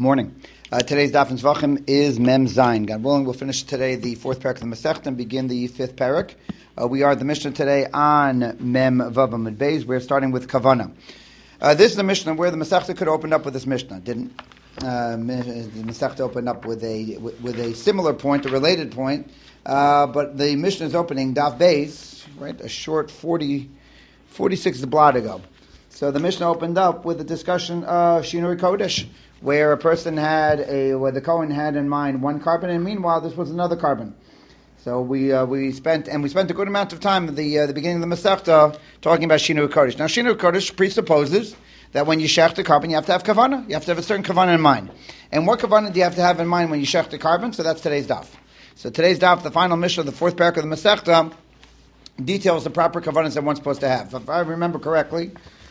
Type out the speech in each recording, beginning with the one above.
Morning. Today's Daf and Zvachim is Mem Zayin. God willing, we'll finish today the fourth parak of the Masechta and begin the fifth parak. We are at the Mishnah today on Mem Vav Amud Beis. We're starting with Kavana. This is the Mishnah where the Masechta could have opened up with this Mishnah. Didn't. The Masechta opened up with a similar point, a related point, but the Mishnah is opening Daf Beis, right? A short 46 blot ago. So the Mishnah opened up with a discussion of Shinui Kodesh, where where the Kohen had in mind one carbon, and meanwhile this was another carbon. So we spent a good amount of time at the beginning of the Masechta talking about Shinui Kodesh. Now Shinui Kodesh presupposes that when you shech the carbon, you have to have kavana. You have to have a certain kavana in mind. And what kavana do you have to have in mind when you shech the carbon? So that's today's daf. So today's daf, the final Mishnah of the fourth parak of the Masechta, details the proper kavanas that one's supposed to have. If I remember correctly,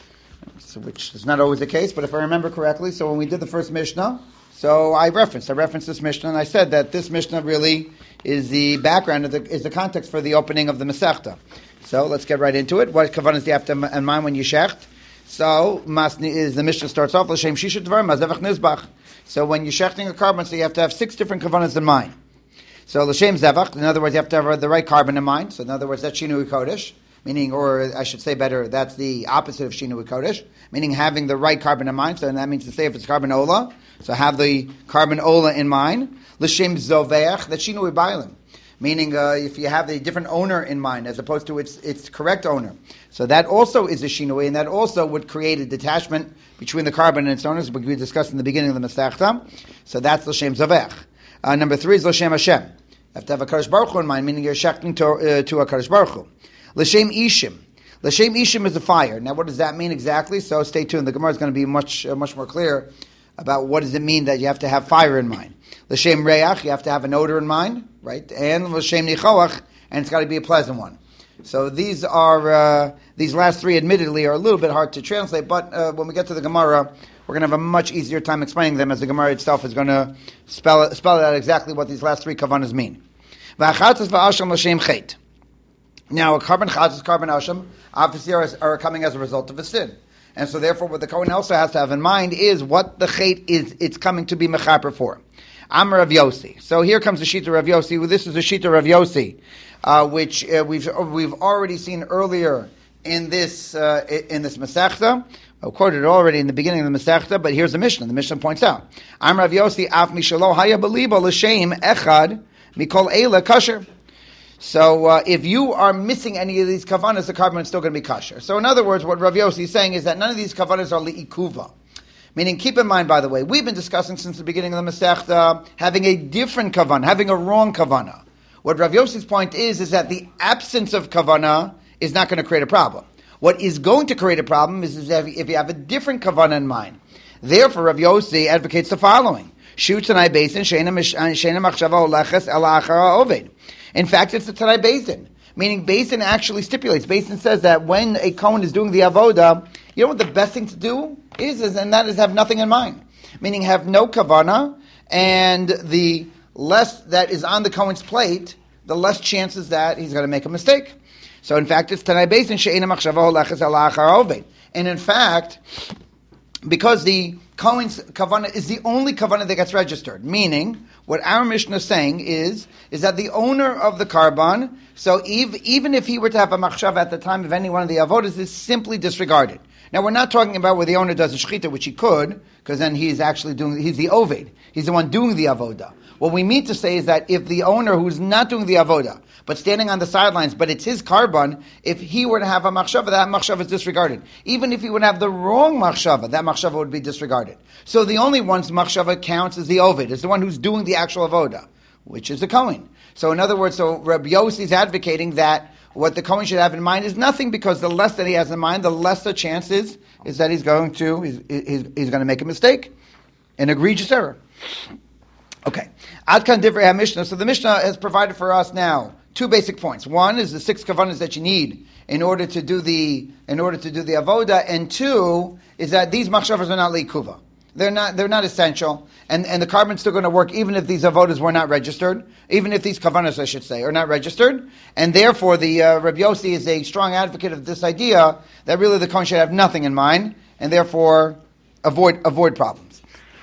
which is not always the case, but if I remember correctly, so when we did the first Mishnah, so I referenced this Mishnah, and I said that this Mishnah really is the background, is the context for the opening of the Masechta. So let's get right into it. What kavanas do you have to in mind when you shecht? So the Mishnah starts off, L'shem shisha dvar mazevach nizbach. So when you're shechting a carbon, so you have to have 6 different kavanas in mind. So L'shem zevach, in other words, you have to have the right carbon in mind. So in other words, that's Shinui Kodesh. Meaning, or I should say better, that's the opposite of Shinui Kodesh, meaning having the right carbon in mind. So that means to say if it's carbon ola, so have the carbon ola in mind. L'shem zoveach, that's Shinui Bailim. Meaning if you have a different owner in mind as opposed to its correct owner. So that also is a Shinui, and that also would create a detachment between the carbon and its owners, which we discussed in the beginning of the Masechta. So that's L'shem zoveach. Number 3 is L'shem Hashem. You have to have a Kadosh Baruch Hu in mind, meaning you're shechting to a Kadosh Baruch Hu. L'shem ishim. L'shem ishim is the fire. Now, what does that mean exactly? So, stay tuned. The Gemara is going to be much more clear about what does it mean that you have to have fire in mind. L'shem reach, you have to have an odor in mind, right? And l'shem nichoach, and it's got to be a pleasant one. So, these last 3, admittedly, are a little bit hard to translate. But when we get to the Gemara, we're going to have a much easier time explaining them, as the Gemara itself is going to spell it out exactly what these last 3 kavanas mean. V'achatzas v'asham l'shem chet. Now, a carbon chatzis, carbon asham, obviously are coming as a result of a sin. And so therefore what the Kohen also has to have in mind is what the chet is, it's coming to be mechaper for. Amar Rav Yossi. So here comes the Shita Rav Yossi. Well, this is the Shita Rav Yossi, which we've already seen earlier in this Masechta. I quoted it already in the beginning of the Masechta, but here's the Mishnah. The Mishnah points out, Amar Rav Yossi, af mishalo haya belibo l'shem echad mikol eila kasher. So if you are missing any of these kavanas, the carbon is still going to be kosher. So in other words, what Rav Yossi is saying is that none of these kavanas are li'ikuva. Meaning, keep in mind, by the way, we've been discussing since the beginning of the Masechta having a different kavanah, having a wrong kavanah. What Rav Yossi's point is that the absence of kavanah is not going to create a problem. What is going to create a problem is if you have a different kavanah in mind. Therefore, Rav Yossi advocates the following. In fact, it's the Tanai Basin. Meaning, Basin actually stipulates. Basin says that when a Kohen is doing the avoda, you know what the best thing to do is and that is have nothing in mind. Meaning, have no kavana, and the less that is on the Kohen's plate, the less chances that he's going to make a mistake. So, in fact, it's Tanai Basin she'ena machshava leches ala achar oved. And in fact, because the Kohen's kavanah is the only kavanah that gets registered, meaning what our Mishnah is saying is that the owner of the carbon, so even if he were to have a machshav at the time of any one of the avodas, is simply disregarded. Now we're not talking about where the owner does a shechita, which he could, because then he's the oved. He's the one doing the avoda. What we mean to say is that if the owner who's not doing the avoda, but standing on the sidelines, but it's his carbon, if he were to have a machshava, that machshava is disregarded. Even if he would have the wrong machshava, that machshava would be disregarded. So the only one's machshava counts as the oved, is the one who's doing the actual avoda, which is the Kohen. So in other words, Rabbi Yossi is advocating that what the Kohen should have in mind is nothing, because the less that he has in mind, the less the chance is that he's going to make a mistake, an egregious error. Okay. Adkan Divrei HaMishnah. So the Mishnah has provided for us now 2 basic points. One is the 6 kavanas that you need in order to do the avoda, and 2 is that these machshavas are not liikuva. They're not essential, and the carbon's still going to work even if these avodas were not registered, even if these kavanas, I should say, are not registered, and therefore the Rabbi Yossi is a strong advocate of this idea that really the Kohen should have nothing in mind, and therefore avoid problems.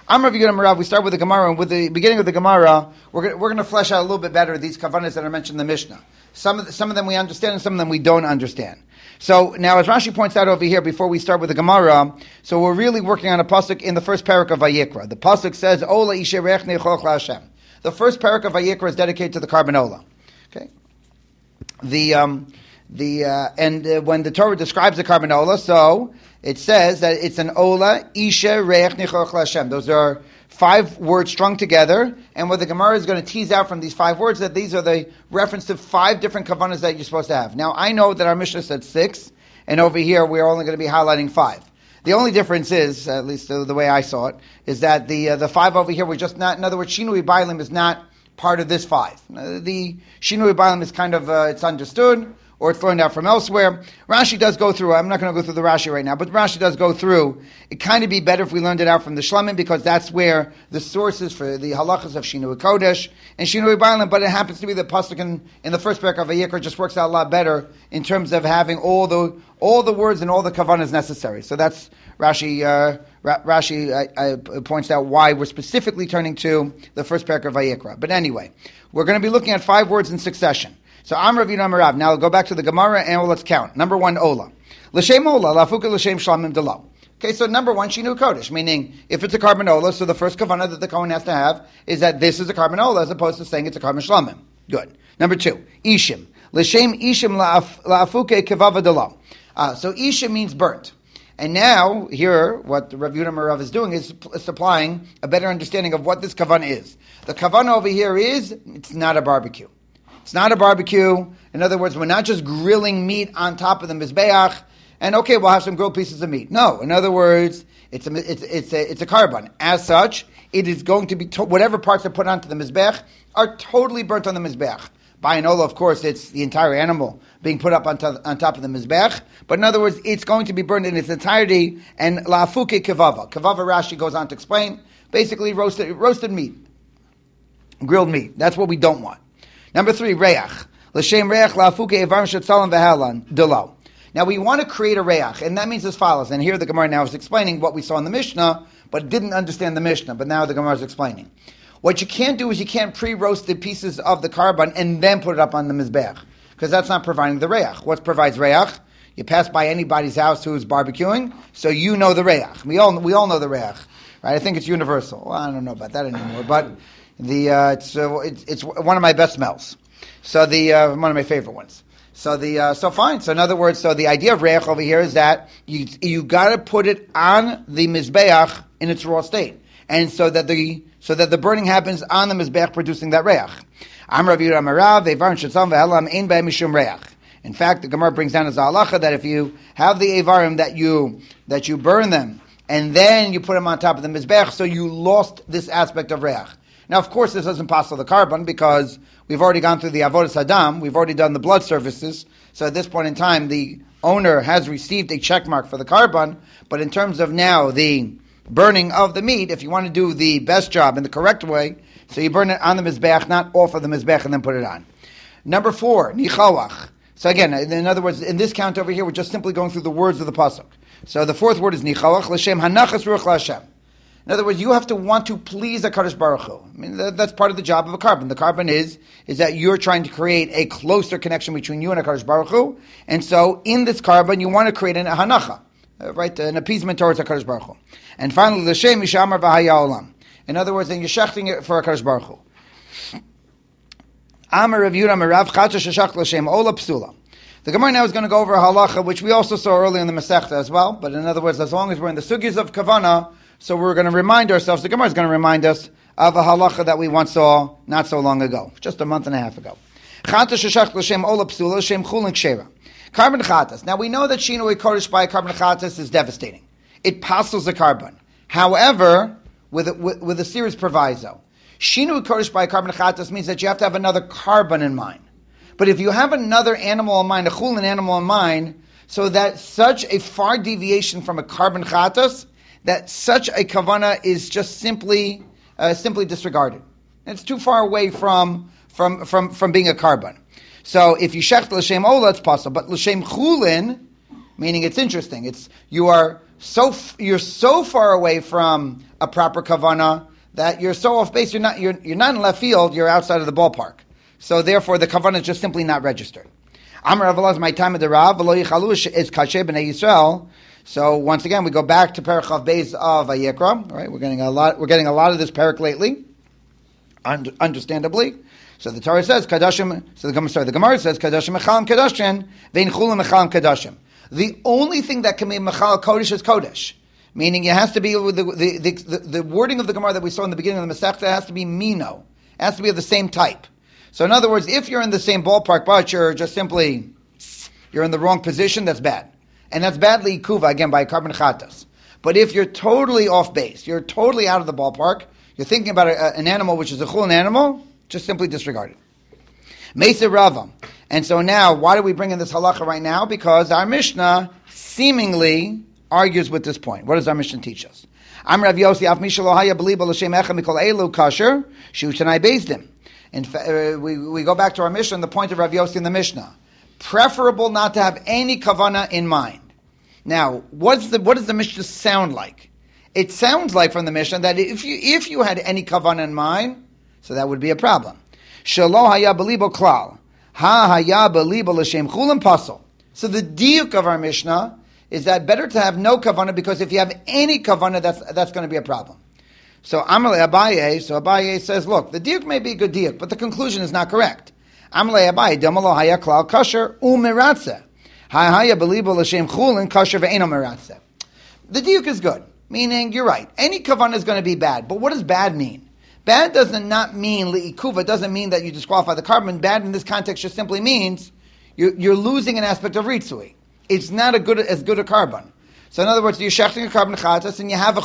Amar V'Yudam Marav, we start with the Gemara, and with the beginning of the Gemara, we're going to flesh out a little bit better these kavanas that are mentioned in the Mishnah. Some of them we understand, and some of them we don't understand. So now, as Rashi points out over here, before we start with the Gemara, so we're really working on a pasuk in the first parak of Vayikra. The pasuk says, "Ola ishe reich neichoch laHashem." The first parak of Vayikra is dedicated to the carbon ola. Okay. When the Torah describes the carbon ola, so it says that it's an ola ishe reich neichoch laHashem. Those are 5 words strung together, and what the Gemara is going to tease out from these 5 words, that these are the reference to 5 different kavanas that you're supposed to have. Now, I know that our Mishnah said 6, and over here we're only going to be highlighting 5. The only difference is, at least the way I saw it, is that the 5 over here were just not, in other words, Shinui Bailim is not part of this 5. The Shinui Bailim is kind of, it's understood, or it's learned out from elsewhere. Rashi does go through, I'm not going to go through the Rashi right now, but Rashi does go through. It kind of be better if we learned it out from the Shlamim, because that's where the sources for the halachas of Shinui Kodesh and Shinui Bailim, but it happens to be the pasuk in the first parak of Vayikra just works out a lot better in terms of having all the words and all the kavanas necessary. So that's Rashi points out why we're specifically turning to the first parak of Vayikra. But anyway, we're going to be looking at 5 words in succession. So Amar V'Yudam Marav. Now go back to the Gemara and let's count. Number 1, Ola. L'shem Ola, lafuka l'shem shlamim delo. Okay, so number 1, Shinu Kodesh, meaning if it's a carbon Ola, so the first kavanah that the Kohen has to have is that this is a carbon Ola, as opposed to saying it's a carbon shlamim. Good. Number 2, Ishim. L'shem Ishim lafuke kevava delo. So Ishim means burnt. And now, here, what Rav Yudam Marav is doing is supplying a better understanding of what this kavanah is. The kavanah over here is, it's not a barbecue. It's not a barbecue. In other words, we're not just grilling meat on top of the mizbeach, and okay, we'll have some grilled pieces of meat. No, in other words, it's a carbon. As such, it is going to be whatever parts are put onto the mizbeach are totally burnt on the mizbeach. By an ola, of course, it's the entire animal being put up on top of the mizbeach. But in other words, it's going to be burned in its entirety. And la'afuke kevava. Kevava, Rashi goes on to explain, basically roasted meat, grilled meat. That's what we don't want. Number 3, reach. L'shem reach la'afuke evarim shetzalim v'halan delo. Now we want to create a reach, and that means as follows. And here the Gemara now is explaining what we saw in the Mishnah, but didn't understand the Mishnah. But now the Gemara is explaining. What you can't do is you can't pre-roast the pieces of the carbon and then put it up on the mizbeach, because that's not providing the reach. What provides reach? You pass by anybody's house who's barbecuing, so you know the reach. We all know the reach, right? I think it's universal. Well, I don't know about that anymore, but it's one of my best smells. So one of my favorite ones. So fine. So in other words, so the idea of reach over here is that you got to put it on the mizbeach in its raw state, and so that the burning happens on the mizbeach, producing that reach. In fact, the Gemara brings down as a halacha that if you have the evarim that you burn them and then you put them on top of the mizbeach, so you lost this aspect of reach. Now, of course, this doesn't pass the carbon because we've already gone through the avodas hadam, we've already done the blood services. So at this point in time, the owner has received a check mark for the carbon. But in terms of now the burning of the meat, if you want to do the best job in the correct way, so you burn it on the mizbeach, not off of the mizbeach, and then put it on. Number 4, nichawach. So again, in other words, in this count over here, we're just simply going through the words of the pasuk. So the 4th word is nichawach, l'shem hanachas ruach laHashem. In other words, you have to want to please HaKadosh Baruch Hu. I mean, that's part of the job of a carbon. The carbon is that you're trying to create a closer connection between you and HaKadosh Baruch Hu. And so in this carbon, you want to create a hanacha, right? An appeasement towards HaKadosh Baruch Hu. And finally, l'shem mishamar v'haya olam. In other words, then you're shechting it for HaKadosh Baruch Hu. Amar Rav Yudam Marav chatzah sheshach l'shem ola psula. The Gemara now is going to go over a halacha, which we also saw earlier in the Masechta as well. But in other words, as long as we're in the sugyas of kavana, so we're going to remind ourselves, the Gemara is going to remind us of a halacha that we once saw not so long ago, just a month and a half ago. Carbon chatas. Now we know that shinui kodesh by carbon chatas is devastating. It passes the carbon. However, with a serious proviso. Shinui kodesh by carbon chatas means that you have to have another carbon in mind. But if you have another animal in mind, a chulin animal in mind, so that such a far deviation from a carbon chatas, that such a kavana is just simply disregarded. It's too far away from being a carbon. So if you shecht l'shem ola, it's possible. But l'shem chulin, meaning it's interesting. You are you're so far away from a proper kavana that you're so off base. You're not in left field. You're outside of the ballpark. So therefore, the kavana is just simply not registered. Amar Rav Elazar, my time of the Rav, v'lo yichalu is kasher b'nei Yisrael. So once again, we go back to Perek Chav Beis of Vayikra. Right, we're getting a lot of this Perek lately, understandably. So the Torah says kadashim. So the Gemara says kadashim mechalim kadashim vein chulim mechalim kadashim. The only thing that can be mechal kodesh is kodesh, meaning it has to be with the wording of the Gemara that we saw in the beginning of the Masechta. It has to be mino. It has to be of the same type. So in other words, if you're in the same ballpark, but you're in the wrong position, that's bad. And that's badly ikuva, again, by carbon chatas. But if you're totally off base, you're totally out of the ballpark, you're thinking about an animal which is a chulin animal, just simply disregard it. Mesa Rava. And so now, why do we bring in this halacha right now? Because our Mishnah seemingly argues with this point. What does our Mishnah teach us? Am Rav Yossi, af mishalo haya beliba l'shem echa mikol elu kasher, shu tanai bezdim. In fact, we go back to our Mishnah, the point of Rav Yossi in the Mishnah. Preferable not to have any kavana in mind. Now, what does the Mishnah sound like? It sounds like from the Mishnah that if you had any kavana in mind, so that would be a problem. Shelo haya belibo klal, ha haya belibo l'shem chulim pasol. So the diuk of our Mishnah is that better to have no kavana, because if you have any kavana, that's going to be a problem. So Amalei Abaye says, look, the diuk may be a good diuk, but the conclusion is not correct. Amalei Abaye, Damalo haya klal kasher u'miratze. Haya belibo l'shem chulin kasher ve'eno miratze. The diuk is good, meaning you're right. Any kavanah is going to be bad, but what does bad mean? Bad doesn't not mean li'ikuva, doesn't mean that you disqualify the carbon. Bad in this context just simply means you're losing an aspect of ritzui. It's not as good a carbon. So in other words, you're shechting a carbon chatas and you have a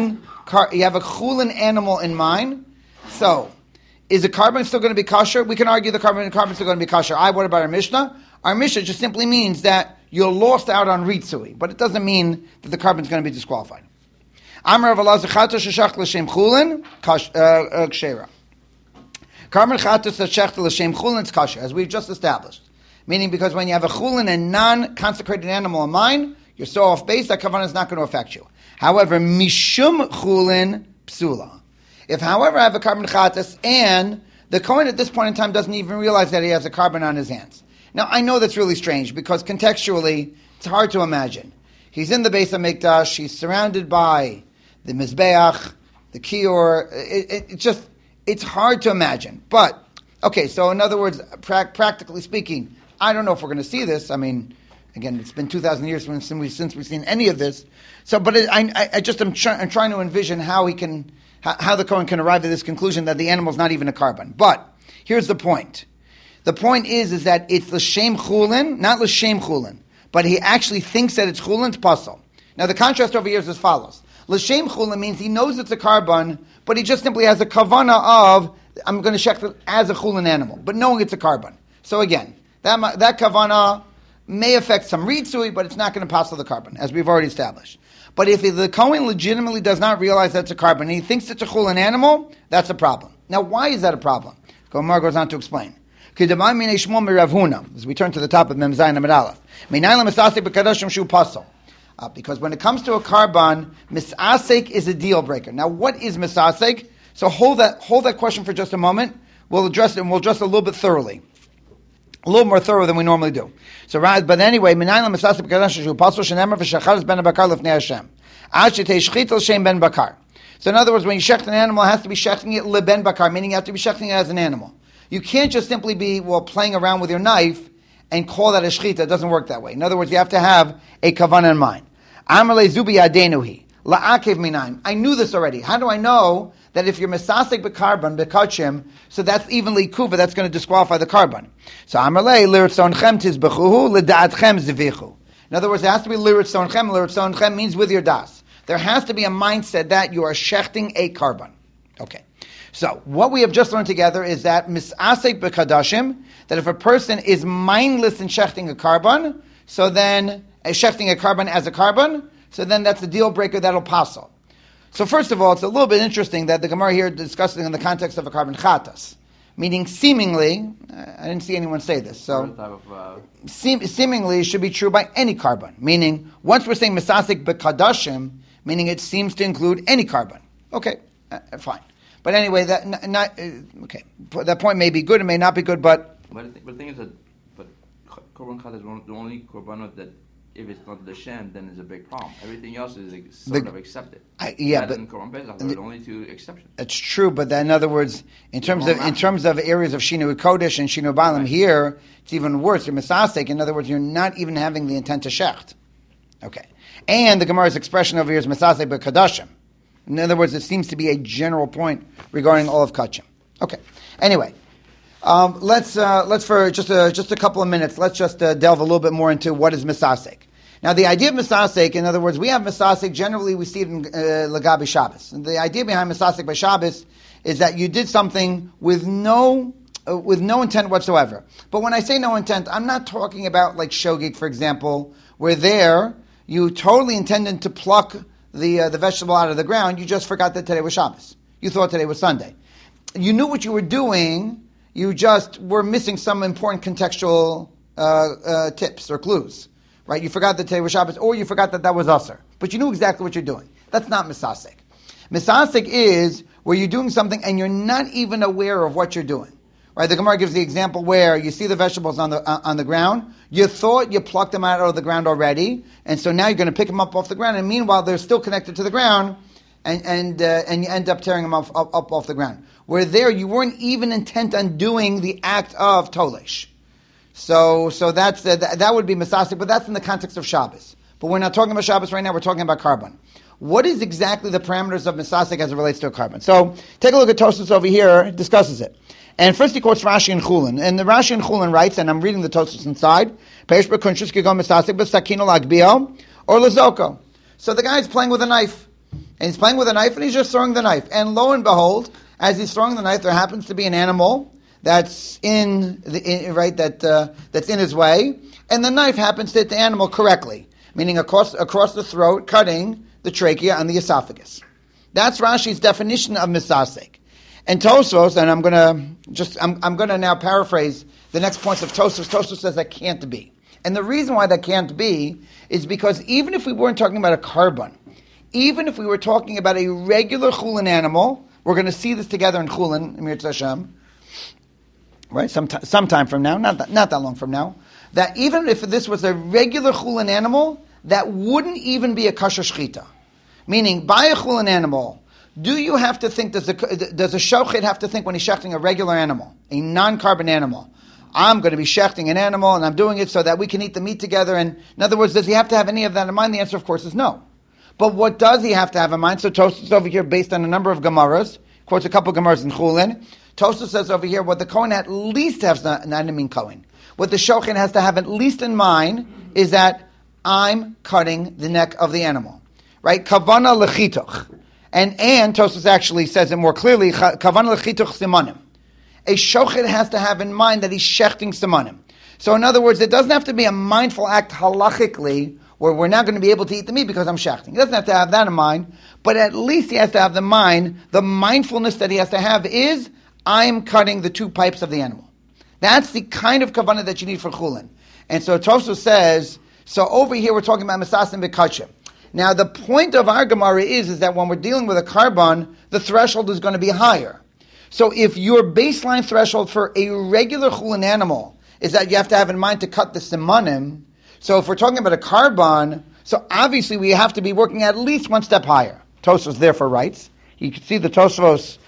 chulin animal in mind. So, is the carbon still going to be kosher? We can argue the carbon is still going to be kosher. What about our Mishnah? Our Mishnah just simply means that you're lost out on ritzui, but it doesn't mean that the carbon is going to be disqualified. Amar Rav Elazar chatas sheshach l'shem chulin kshera. Carbon chatas sheshach l'shem chulin is kosher, as we've just established. Meaning, because when you have a chulin, a non-consecrated animal in mind, you're so off base that kavanah is not going to affect you. However, mishum chulin psula. If, however, I have a carbon chatas and the Kohen at this point in time doesn't even realize that he has a carbon on his hands. Now, I know that's really strange because contextually, it's hard to imagine. He's in the Beis HaMikdash, he's surrounded by the Mizbeach, the Kior. It's hard to imagine. But, okay, so in other words, practically speaking, I don't know if we're going to see this. I mean, again, it's been 2,000 years since we've seen any of this. So, but I'm trying to envision how the Kohen can arrive at this conclusion that the animal's not even a carbon. But here's the point. The point is that it's l'shem chulin, not l'shem chulin, but he actually thinks that it's chulin, it's pasal. Now the contrast over here is as follows. L'shem chulin means he knows it's a carbon, but he just simply has a kavana of, I'm going to check it as a chulin animal, but knowing it's a carbon. So again, that kavana may affect some ritzui, but it's not going to pass the carbon, as we've already established. But if the Kohen legitimately does not realize that's a carbon, and he thinks it's a chulin animal, that's a problem. Now, why is that a problem? Gemara goes on to explain. As we turn to the top of Mem Zayin Amud Aleph. Because when it comes to a carbon, misasek is a deal breaker. Now, what is misasek? So hold that question for just a moment. We'll address it, and we'll address it a little bit thoroughly. A little more thorough than we normally do. So, but anyway, so in other words, when you shecht an animal, it has to be shechting it leben bakar, meaning you have to be shechting it as an animal. You can't just simply be playing around with your knife and call that a shechita. It doesn't work that way. In other words, you have to have a kavanah in mind. I knew this already. How do I know that if you're misasek b'karban b'kachim, so that's evenly kuva, that's going to disqualify the carbon? So Amalei liritzonechem tizbechuhu l'da'atchem zivichu. In other words, it has to be liritzonechem. Liritzonechem means with your das. There has to be a mindset that you are shechting a carbon. Okay. So what we have just learned together is that misasek b'kadashim, that if a person is mindless in shechting a carbon, so then shechting a carbon as a carbon, so then that's a deal breaker that'll passel. So first of all, it's a little bit interesting that the Gemara here is discussing in the context of a carbon chatas. meaning seemingly, I didn't see anyone say this, so seemingly should be true by any carbon, meaning once we're saying Misasik B'Kadashim, meaning it seems to include any carbon. Okay, fine. But anyway, that point may be good, it may not be good, but the thing is that Korban Chad is the only Korbanot that if it's not the Shem, then it's a big problem. Everything else is sort of accepted. But Korban Pesach, there are only two exceptions. It's true, but in other words, in terms of areas of Shinu Kodesh and Shinu Balim, here it's even worse. You're Misasek. In other words, you're not even having the intent to shecht. Okay, and the Gemara's expression over here is Misasek B'Kadashim. In other words, it seems to be a general point regarding all of Kachim. Okay. Anyway. Let's for just a couple of minutes, let's just delve a little bit more into what is Misasek. Now, the idea of Misasek, in other words, we have Misasek, generally we see it in Lagabi Shabbos. And the idea behind Misasek by Shabbos is that you did something with no intent whatsoever. But when I say no intent, I'm not talking about like Shogig, for example, where there you totally intended to pluck the vegetable out of the ground, you just forgot that today was Shabbos. You thought today was Sunday. You knew what you were doing, you just were missing some important contextual tips or clues, right? You forgot that today was Shabbos, or you forgot that was Asr. But you knew exactly what you're doing. That's not Misasek. Misasek is where you're doing something and you're not even aware of what you're doing, right? The Gemara gives the example where you see the vegetables on the ground. You thought you plucked them out of the ground already, and so now you're going to pick them up off the ground, and meanwhile they're still connected to the ground, and you end up tearing them up off the ground. Where there you weren't even intent on doing the act of Tolesh. So that's that would be Misasek, but that's in the context of Shabbos. But we're not talking about Shabbos right now, we're talking about carbon. What is exactly the parameters of Misasek as it relates to a carbon? So take a look at Tosfos over here, it discusses it. And first he quotes Rashi and Chulin. And the Rashi and Chulin writes, and I'm reading the Tosfos inside, Peish b'kunshus kigon Misasek b'sakino lagbio or lazoko. So the guy's playing with a knife. And he's playing with a knife and he's just throwing the knife. And lo and behold, as he's throwing the knife, there happens to be an animal that's in his way, and the knife happens to hit the animal correctly, meaning across the throat, cutting the trachea and the esophagus. That's Rashi's definition of Misasek. And Tosfos, and I'm gonna now paraphrase the next points of Tosfos. Tosfos says that can't be, and the reason why that can't be is because even if we weren't talking about a carbon, even if we were talking about a regular chulin animal. We're going to see this together in Chulin, Emir Tzashem, right? Sometime from now, not that long from now. That even if this was a regular Chulin animal, that wouldn't even be a kosher shchita. Meaning, by a Chulin animal, do you have to think, does a shochet have to think when he's shechting a regular animal, a non-carbon animal? I'm going to be shechting an animal, and I'm doing it so that we can eat the meat together. And in other words, does he have to have any of that in mind? The answer, of course, is no. But what does he have to have in mind? So Tosfos over here, based on a number of Gemaras, quotes a couple of Gemaras in Chulin. Tosfos says over here, what the Kohen at least has, not I mean Kohen, what the Shochet has to have at least in mind is that I'm cutting the neck of the animal. Right? Kavana lechitoch. And Tosfos actually says it more clearly, Kavana lechitoch simanim. A Shochet has to have in mind that he's shechting simanim. So in other words, it doesn't have to be a mindful act halachically, where we're not going to be able to eat the meat because I'm shechting. He doesn't have to have that in mind, but at least he has to have the mindfulness that he has to have is, I'm cutting the two pipes of the animal. That's the kind of kavanah that you need for chulin. And so Tosfos says, so over here we're talking about Misasim B'Kachim. Now the point of our Gemara is that when we're dealing with a carbon, the threshold is going to be higher. So if your baseline threshold for a regular chulin animal is that you have to have in mind to cut the simanim, so if we're talking about a carbon, so obviously we have to be working at least one step higher. Tosfos therefore writes, you can see the Tosfos,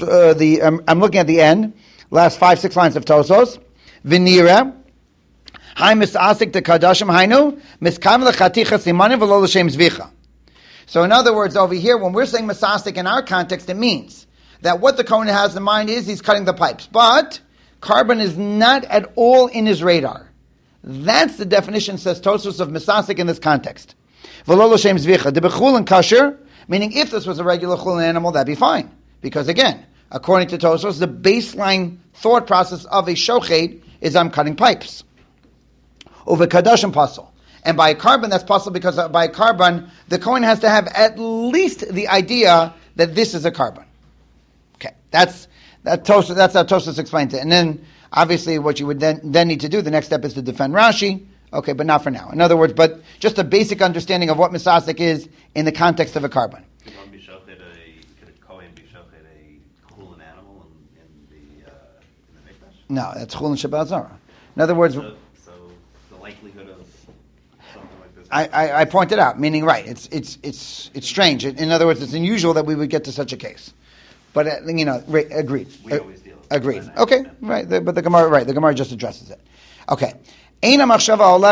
I'm looking at the end, last 5-6 lines of Tosfos. V'nira, hai misasik de kadashim hainu, miskam lechaticha simanim v'lo l'shem zvicha. So in other words, over here, when we're saying misasik in our context, it means that what the Kohen has in mind is he's cutting the pipes. But carbon is not at all in his radar. That's the definition, says Tosfos, of Misasik in this context. V'lo l'shem zvicha. De b'chulin kasher, meaning if this was a regular chulin animal, that'd be fine. Because again, according to Tosfos, the baseline thought process of a shochet is I'm cutting pipes. Over kadashim pasul. And by a carbon, that's possible because by a carbon, the Kohen has to have at least the idea that this is a carbon. Okay, that's That's how Tosfos explains it. And then, obviously, what you would then need to do, the next step is to defend Rashi. Okay, but not for now. In other words, but just a basic understanding of what misasik is in the context of a carbon. Could a Kohen be shochet a chulin animal in the mikdash? No, that's chulin Shabbat Zara. In other words, so the likelihood of something like this. I pointed out, meaning right. It's strange. In other words, it's unusual that we would get to such a case. But agreed. We always deal. Agreed. Okay, right. But the Gemara just addresses it. Okay. Here comes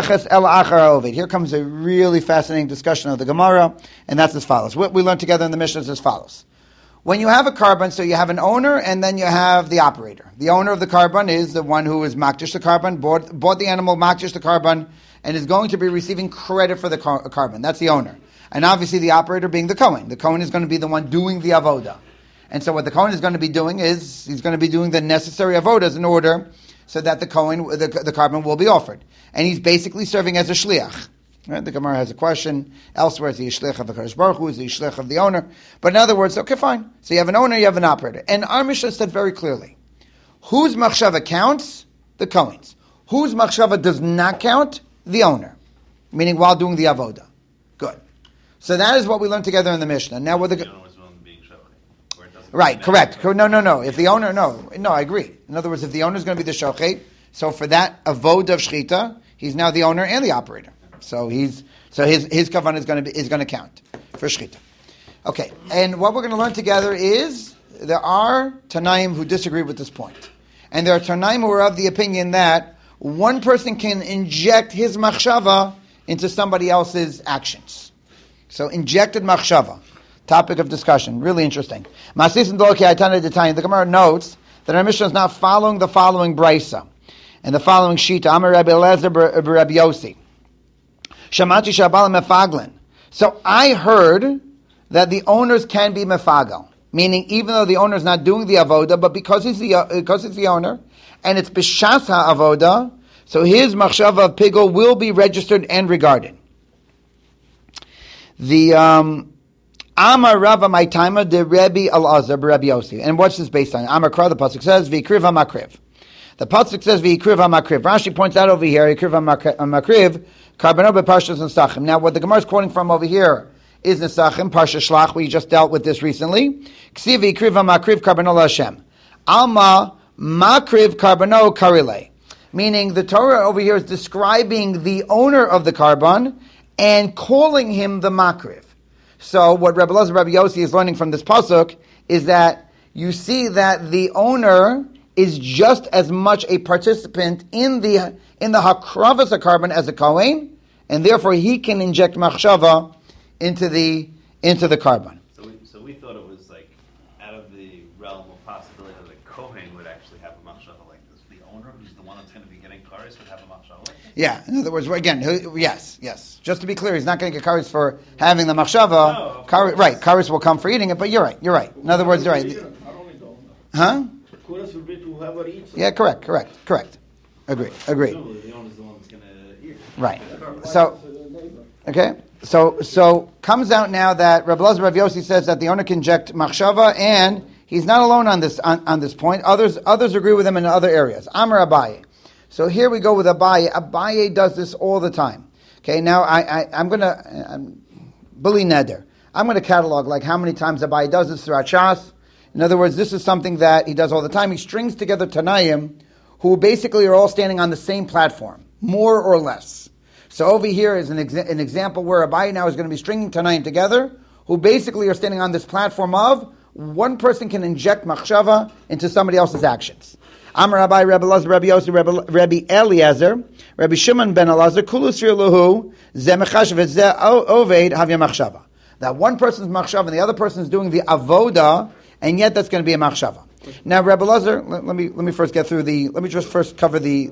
a really fascinating discussion of the Gemara, and that's as follows. What we learned together in the Mishnah is as follows. When you have a carbon, so you have an owner and then you have the operator. The owner of the carbon is the one who is makdish the carbon, bought the animal, makdish the carbon, and is going to be receiving credit for the carbon. That's the owner. And obviously the operator being the Kohen. The Kohen is going to be the one doing the avoda. And so what the Kohen is going to be doing is, he's going to be doing the necessary avodas in order so that the carbon will be offered. And he's basically serving as a shliach. Right? The Gemara has a question. Elsewhere, is he a shliach of the Kadosh Baruch Hu? Is he a shliach of the owner? But in other words, okay, fine. So you have an owner, you have an operator. And our Mishnah said very clearly, whose machshava counts? The Kohen's. Whose machshava does not count? The owner. Meaning while doing the avoda. Good. So that is what we learned together in the Mishnah. Now with the... Right, correct. No. If the owner, no, I agree. In other words, if the owner is going to be the shochet, so for that avoda of shchita, he's now the owner and the operator. So his kavanah is going to count for shchita. Okay, and what we're going to learn together is there are Tanaim who disagree with this point, and there are Tanaim who are of the opinion that one person can inject his machshava into somebody else's actions. So injected machshava. Topic of discussion. Really interesting. The Gemara notes that our Mishnah is not following the following brisa and the following shita. Amar Rabbi Eliezer Rabbi Yossi. Shamati Shabbalim Mefaglin. So I heard that the owners can be mefagel, meaning even though the owner is not doing the avoda, but because it's the owner and it's b'shas ha'avoda, so his machshava of pigul will be registered and regarded. The Amar Rava Maitaima de Rebbe Elazar Rebbe Yossi. And what's this based on? Amar Kra, the pasuk says, V'ikriv ha'makriv. The pasuk says, V'ikriv ha'makriv. Rashi points out over here, V'ikriv ha'makriv, Karbano beParshas Nesachim. Now, what the Gemara is quoting from over here is Nesachim, Parsha Shlach. We just dealt with this recently. Ksiv V'ikriv ha'makriv, Karbano LaHashem. Alma makriv Karbano karile. Meaning, the Torah over here is describing the owner of the carbon and calling him the makriv. So what Rebbe Elazar Rebbe Yossi is learning from this pasuk is that you see that the owner is just as much a participant in the hakravas carbon as a kohen, and therefore he can inject machshava into the carbon. So we thought it was like out of the realm of possibility that a kohen would actually have a machshava like this. The owner, who's the one that's going to be getting kares, would have a machshava like this. Yeah, in other words, again, yes. Just to be clear, he's not going to get kares for having the machshava. Kares will come for eating it, but you're right. In other words, you're right. Huh? Yeah, correct. Agreed. The owner's the one that's going to eat. Right. So, okay. So comes out now that Rebbe Elazar Rebbe Yossi says that the owner can inject machshava, and he's not alone on this point. Others agree with him in other areas. Amar Abaye. So here we go with Abaye. Abaye does this all the time. Okay, now I'm going to, Bili Neder. I'm going to catalog like how many times Abaye does this throughout Shas. In other words, this is something that he does all the time. He strings together Tanaim who basically are all standing on the same platform, more or less. So over here is an example where Abaye now is going to be stringing Tanaim together who basically are standing on this platform of one person can inject machshava into somebody else's actions. Amar Abaye, Rebbe Elazar, Rebbe Yossi, Rebbe Eliezer, Rebbe Shimon ben Elazar, Kulus Lahu, Ze Mechashav, Ze Oved, Havya Machshava. That one person's machshava and the other person is doing the avoda, and yet that's going to be a machshava. Now, Rebbe Elazar, let me first get through let me just first cover the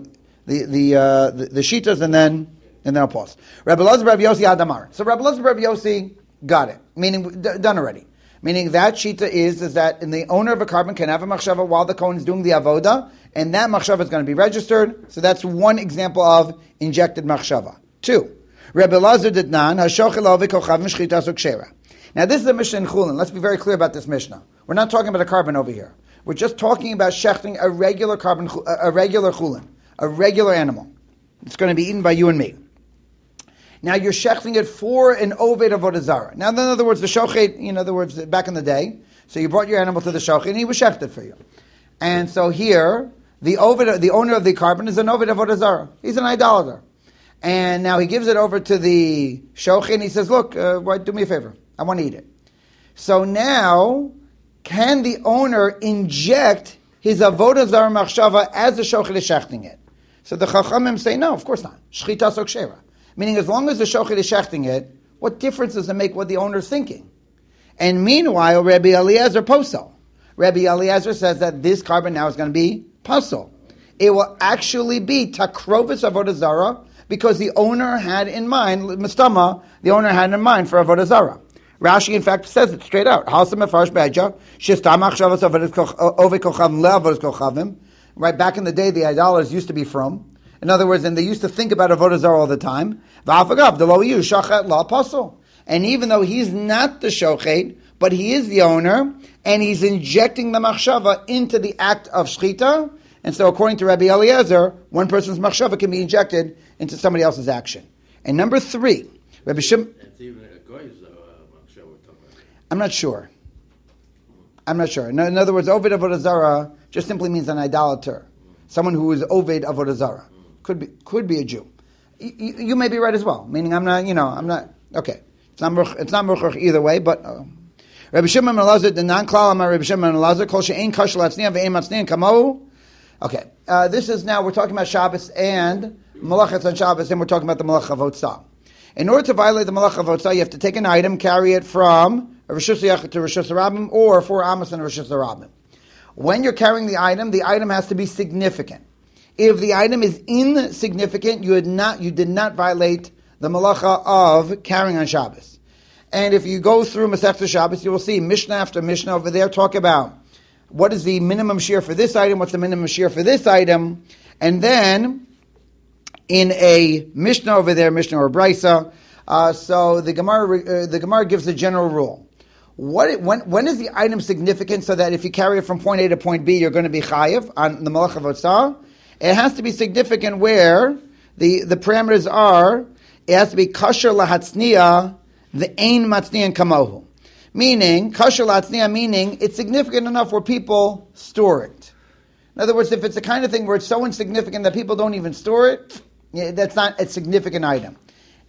shitas and then I'll pause. Rebbe Elazar, Rebbe Yossi, Adamar. So Rebbe Elazar, Rebbe Yossi got it, meaning done already. Meaning that shita is that the owner of a carbon can have a machshava while the kohen is doing the avoda, and that machshava is going to be registered. So that's one example of injected machshava. 2. Rebbe Elazar did nan hashochel ovi kochav mishchita sukshera. Now this is a Mishnah in Chulin. Let's be very clear about this Mishnah. We're not talking about a carbon over here. We're just talking about shechting a regular chulin, a regular animal. It's going to be eaten by you and me. Now you're shechting it for an oved avodah zarah. Now, in other words, the shochet, in other words, back in the day, so you brought your animal to the shochet and he was shechted for you. And so here, the owner of the carbon is an oved avodah zarah. He's an idolater. And now he gives it over to the shochet and he says, look, do me a favor. I want to eat it. So now, can the owner inject his avodah zarah machshava as the shochet is shechting it? So the chachamim say, no, of course not. Shchita sok shera. Meaning, as long as the shochet is shechting it, what difference does it make what the owner is thinking? And meanwhile, Rabbi Eliezer posel. Rabbi Eliezer says that this carbon now is going to be posel. It will actually be takrovis avodah zarah because the owner had in mind, mistama, the owner had in mind for avodah zarah. Rashi, in fact, says it straight out. Right back in the day, the idolaters used to be from. In other words, and they used to think about avodah zarah all the time. And even though he's not the shochet, but he is the owner, and he's injecting the machshava into the act of shchita. And so, according to Rabbi Eliezer, one person's machshava can be injected into somebody else's action. And number 3, Rabbi Shimon. I'm not sure. In other words, Oved Avodah Zarah just simply means an idolater, someone who is Oved Avodah Zarah. Could be a Jew. You may be right as well. Meaning, I'm not. Okay, it's not murchach either way. But Rabbi Shimon ben Elazar, the non-klal amar Rabbi Shimon ben Elazar, kol she'ein kashel atzniya ve'ein matzniyan kamo. Okay, this is now we're talking about Shabbos and malachas on Shabbos, and we're talking about the malach of Hotzah. In order to violate the malach of Hotzah, you have to take an item, carry it from a Rishus Yachid to Rishus Rabbim, or 4 Amos and Rishus Rabbim. When you're carrying the item has to be significant. If the item is insignificant, you did not violate the malacha of carrying on Shabbos. And if you go through Masechta Shabbos, you will see Mishnah after Mishnah over there talk about what is the minimum shear for this item, what's the minimum shear for this item, and then in a Mishnah over there, Mishnah or Brisa, so the Gemara gives a general rule. When is the item significant so that if you carry it from point A to point B, you're going to be chayiv on the malach of Hotzah? It has to be significant where the parameters are, it has to be kasher lahatzniya, the ein matzniyan kamohu. Meaning, kasher lahatzniya meaning it's significant enough where people store it. In other words, if it's the kind of thing where it's so insignificant that people don't even store it, that's not a significant item.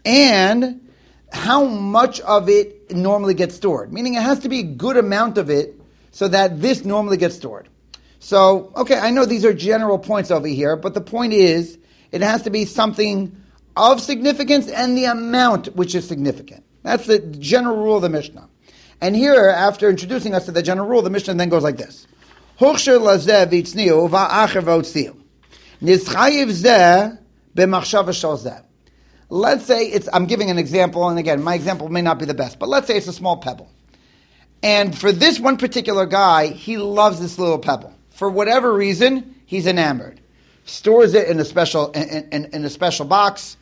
And how much of it normally gets stored. Meaning it has to be a good amount of it so that this normally gets stored. So, okay, I know these are general points over here, but the point is, it has to be something of significance and the amount which is significant. That's the general rule of the Mishnah. And here, after introducing us to the general rule, the Mishnah then goes like this. Hochsher lazeh v'yitzniu va'acher v'otziu. Nizchayiv zeh b'machshava shel zeh. Let's say I'm giving an example, and again, my example may not be the best, but let's say it's a small pebble. And for this one particular guy, he loves this little pebble. For whatever reason, he's enamored. Stores it in a special in a special box,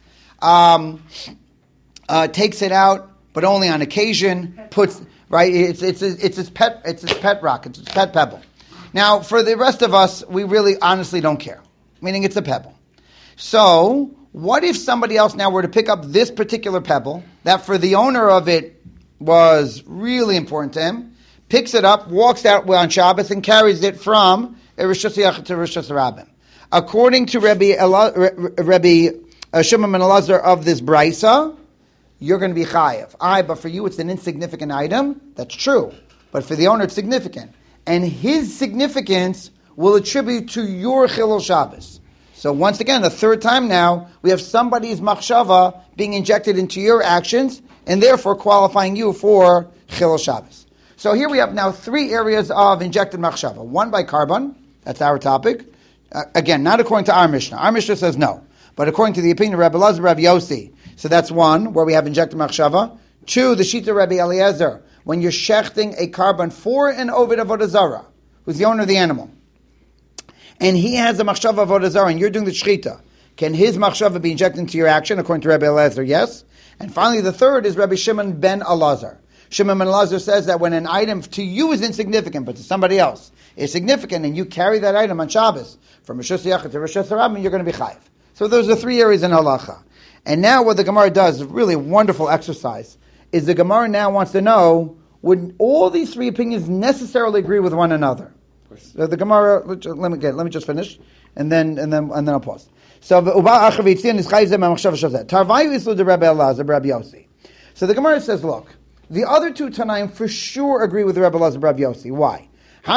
takes it out, but only on occasion, puts, right, it's his pet rock, it's his pet pebble. Now, for the rest of us, we really honestly don't care. Meaning it's a pebble. So, what if somebody else now were to pick up this particular pebble, that for the owner of it was really important to him, picks it up, walks out on Shabbos, and carries it from a Rishus Yachid to Rishus Rabbim. According to Rabbi Shimon ben Elazar of this Brisa, you're going to be chayiv. But for you it's an insignificant item. That's true. But for the owner it's significant. And his significance will attribute to your Chilul Shabbos. So once again, the third time now, we have somebody's machshava being injected into your actions, and therefore qualifying you for Chilul Shabbos. So here we have now 3 areas of injected machshava. One by carbon, that's our topic. Again, not according to our Mishnah. Our Mishnah says no. But according to the opinion of Rabbi Elazar, Rabbi Yossi, so that's 1, where we have injected machshava. 2, the Shita Rabbi Eliezer, when you're shechting a carbon for an Oved Avodah Zarah, who's the owner of the animal. And he has a machshava avodah zarah, and you're doing the shechita. Can his machshava be injected into your action? According to Rabbi Elazar, yes. And finally, the third is Rabbi Shimon ben Elazar. Shimon ben Elazar says that when an item to you is insignificant, but to somebody else is significant, and you carry that item on Shabbos from Rishus Yachid to Rishus Rabbim, you're going to be chayiv. So those are 3 areas in halacha. And now what the Gemara does, a really wonderful exercise, is the Gemara now wants to know, would all these 3 opinions necessarily agree with one another? So the Gemara, let me just finish, and then I'll pause. So the Gemara says, look, the other 2 Tanaim for sure agree with the Rebbe Elazar Rabbi Yossi. Why?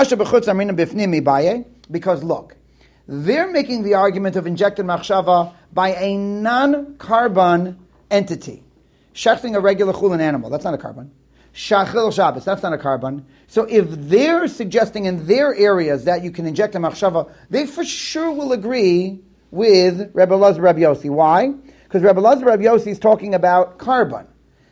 Because look, they're making the argument of injected machshava by a non-carbon entity. Shechting a regular chulin animal, that's not a carbon. Shachil Shabbos, that's not a carbon. So if they're suggesting in their areas that you can inject a machshava, they for sure will agree with Rebbe Elazar Rabbi Yossi. Why? Because Rebbe Elazar Rabbi Yossi is talking about carbon.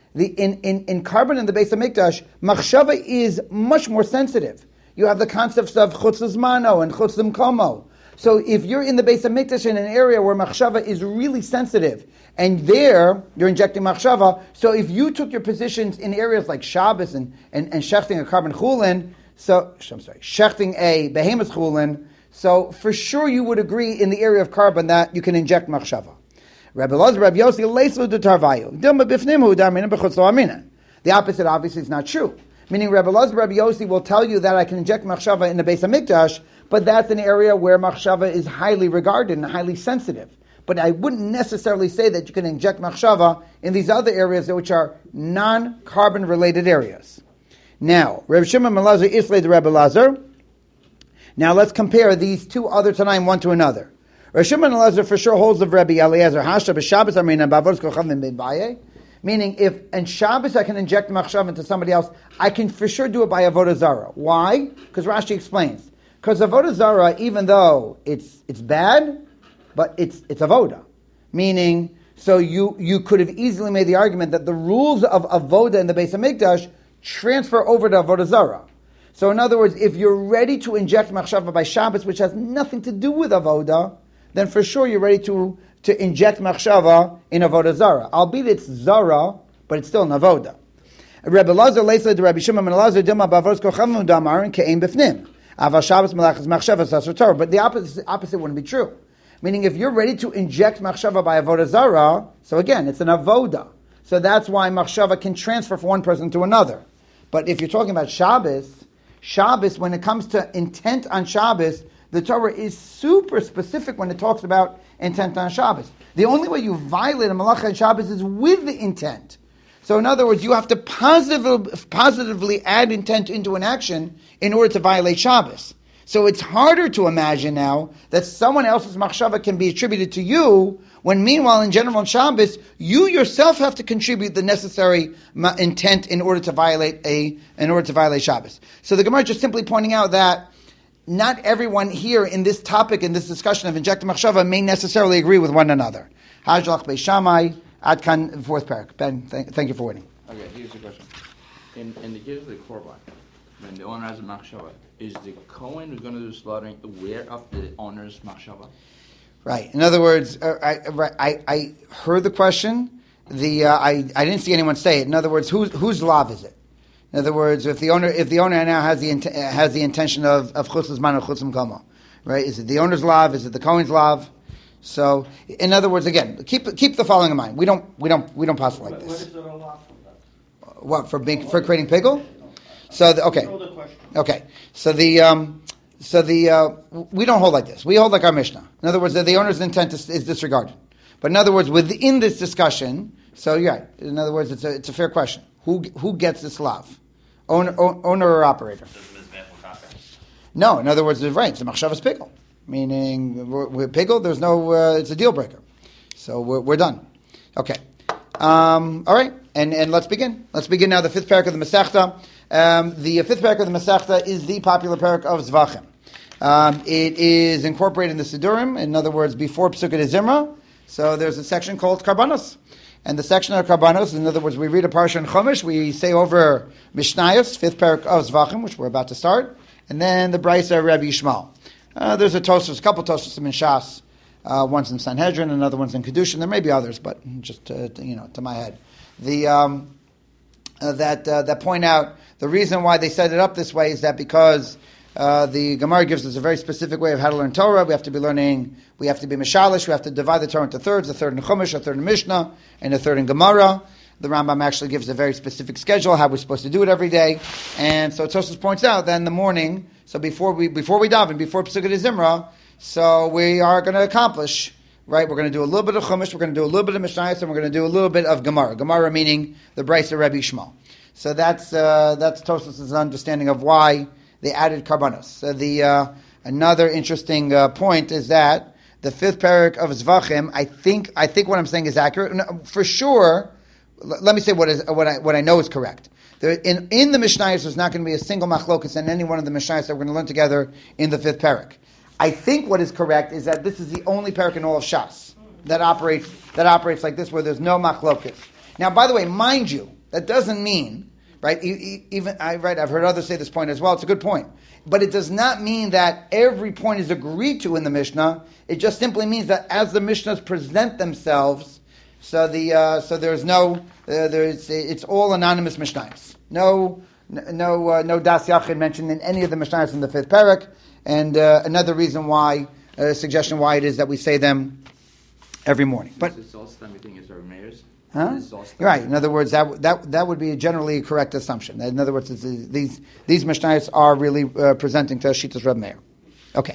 In carbon in the Beis Hamikdash, machshava is much more sensitive. You have the concepts of chutz zmano and chutz l'mkomo. So if you're in the Beis Hamikdash in an area where machshava is really sensitive, and there you're injecting machshava, so if you took your positions in areas like Shabbos and shechting a carbon chulin, shechting a behemoth chulin, so for sure you would agree in the area of carbon that you can inject machshava. Rabbi Elazar Rabbi Yossi leislu de tarvayu. Dilma bifnimu darmina b'chutz lo amina. The opposite obviously is not true. Meaning Rabbi Elazar Rabbi Yossi will tell you that I can inject machshava in the Beis Hamikdash, but that's an area where machshava is highly regarded and highly sensitive. But I wouldn't necessarily say that you can inject machshava in these other areas which are non-carbon related areas. Now, Rabbi Shimon ben Elazar islay the Rabbi Elazar. Now let's compare these 2 other Tanaim one to another. Rabbi Shimon ben Elazar for sure holds of Rabbi Eliezer, Hasha b'Shabbos amina b'avos kochavim ben baye. Meaning, if in Shabbos I can inject machshava into somebody else, I can for sure do it by avodah zarah. Why? Because Rashi explains. Because avodah zarah, even though it's bad, but it's avodah. Meaning, so you could have easily made the argument that the rules of avodah in the Beis Hamikdash transfer over to avodah zarah. So in other words, if you're ready to inject machshava by Shabbos, which has nothing to do with avodah, then for sure you're ready to inject machshava in avodah zarah. Albeit it's zarah, but it's still an avodah. Rabbi Elazar leisla de Rabbi Shimon ben Elazar dilma bavos kochavim damarin ke'im b'fnim. Aval Shabbos malachas machshava sasur Torah. But the opposite wouldn't be true. Meaning, if you're ready to inject machshava by avodah zarah, so again, it's an avodah. So that's why machshava can transfer from one person to another. But if you're talking about Shabbos, when it comes to intent on Shabbos, the Torah is super specific when it talks about intent on Shabbos. The only way you violate a malacha on Shabbos is with the intent. So in other words, you have to positively add intent into an action in order to violate Shabbos. So it's harder to imagine now that someone else's machshava can be attributed to you, when meanwhile in general on Shabbos, you yourself have to contribute the necessary intent in order to violate Shabbos. So the Gemara is just simply pointing out that not everyone here in this topic, in this discussion of injected machshava, may necessarily agree with one another. Hajlach Beis Shammai, Adkan, 4th parak. Ben, thank you for waiting. Okay, here's the question. In the case of the korban, when the owner has a machshava, is the Kohen who's going to do slaughtering aware of the owner's machshava? Right. In other words, I heard the question. I didn't see anyone say it. In other words, whose lav is it? In other words, if the owner now has the intention of chutz zman or chutz l'mkomo, right? Is it the owner's lav? Is it the Kohen's lav? So, in other words, again, keep the following in mind. We don't pass like this. What is it a lav for that? What for creating pigul? So okay. So we don't hold like this. We hold like our Mishnah. In other words, the owner's intent is disregarded. But in other words, within this discussion, so yeah. In other words, it's a fair question. Who gets this lav? Owner or operator? No. In other words, right. It's a machshavas pigul, meaning with pigul, there's no. It's a deal breaker. So we're done. Okay. All right. And let's begin. Let's begin now. The 5th parak of the Masechta. The 5th parak of the Masechta is the popular parak of Zvachim. It is incorporated in the Sidurim. In other words, before Pesukei Zimra. So there's a section called Karbanos. And the section of Karbanos, in other words, we read a parsha in Chumash, we say over Mishnayos, 5th parak of Zvachim, which we're about to start, and then the Brisa of Rabbi Yishmael. There's a couple Tosfos in Shas, one's in Sanhedrin, another one's in Kedushin. There may be others, but just to my head. that point out the reason why they set it up this way is that because the Gemara gives us a very specific way of how to learn Torah. We have to be mishalish, we have to divide the Torah into thirds, a third in Chumash, a third in Mishnah, and a third in Gemara. The Rambam actually gives a very specific schedule, how we're supposed to do it every day. And so Tosfos points out that in the morning, so before we daven, before Pesukah de Zimra, so we are going to accomplish, right? We're going to do a little bit of Chumash, we're going to do a little bit of Mishnah, and we're going to do a little bit of Gemara. Gemara meaning the Brisa of Rabbi Shmuel. So that's Tosfos' understanding of why they added karbanos. So another interesting point is that the fifth parak of Zvachim, I think what I'm saying is accurate. No, for sure, let me say what I know is correct. In the Mishnayos, there's not going to be a single machlokas in any one of the Mishnayos that we're going to learn together in the fifth parak. I think what is correct is that this is the only parak in all of Shas that operates like this, where there's no machlokas. Now, by the way, mind you, that doesn't mean, right? I've heard others say this point as well. It's a good point, but it does not mean that every point is agreed to in the Mishnah. It just simply means that as the Mishnahs present themselves, it's all anonymous Mishnayos. No Das Yachid mentioned in any of the Mishnayos in the fifth parak, and another reason why, suggestion why it is that we say them every morning. But huh? Right. In other words, that would be generally a correct assumption. In other words, these Mishnayos are really presenting to Shitas Reb Meir. Okay.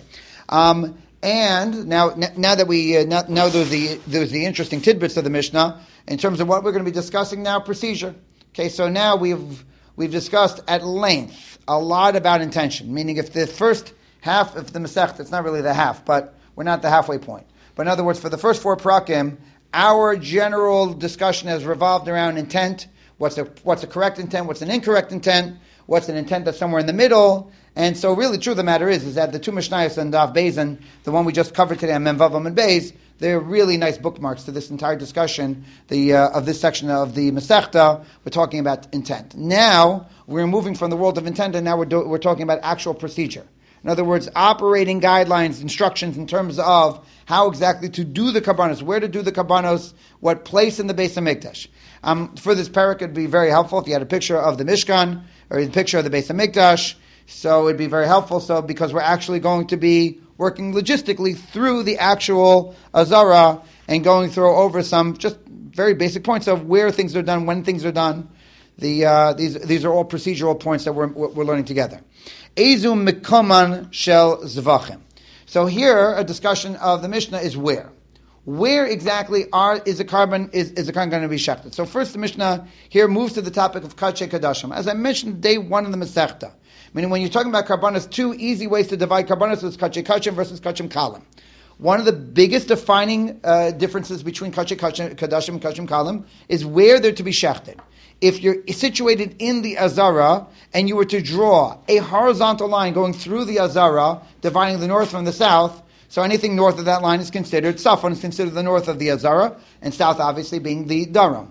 And now that we know there's the interesting tidbits of the Mishnah in terms of what we're going to be discussing now, procedure. Okay, so now we've discussed at length a lot about intention. Meaning, if the first half of the Masechta, it's not really the half, but we're not at the halfway point. But in other words, for the first four prakim, our general discussion has revolved around intent. What's a correct intent? What's an incorrect intent? What's an intent that's somewhere in the middle? And so really, true of the matter is that the two Mishnayos and Daf Beis and the one we just covered today on Mem Vav Amud Beis, they're really nice bookmarks to this entire discussion of this section of the Masechta. We're talking about intent. Now, we're moving from the world of intent, and now we're talking about actual procedure. In other words, operating guidelines, instructions in terms of how exactly to do the Karbanos, where to do the Karbanos, what place in the Beis HaMikdash. For this parak, it would be very helpful if you had a picture of the Mishkan or a picture of the Beis HaMikdash. So it'd be very helpful. So because we're actually going to be working logistically through the actual Azara and going through over some just very basic points of where things are done, when things are done. These are all procedural points that we're learning together. Ezu mikoman shel zvachim. So here a discussion of the Mishnah is where. Where exactly is a carbon going to be shechted? So first the Mishnah here moves to the topic of Kachei Kadashim. As I mentioned, day one in the Masechta. Meaning when you're talking about karbanos, two easy ways to divide karbanos is Kachei Kachim versus Kachim Kalim. One of the biggest defining differences between Kachei Kadashim and Kachim Kalim is where they're to be shechted. If you're situated in the Azara and you were to draw a horizontal line going through the Azara, dividing the north from the south, so anything north of that line is considered, Safon is considered the north of the Azara, and south obviously being the Daram.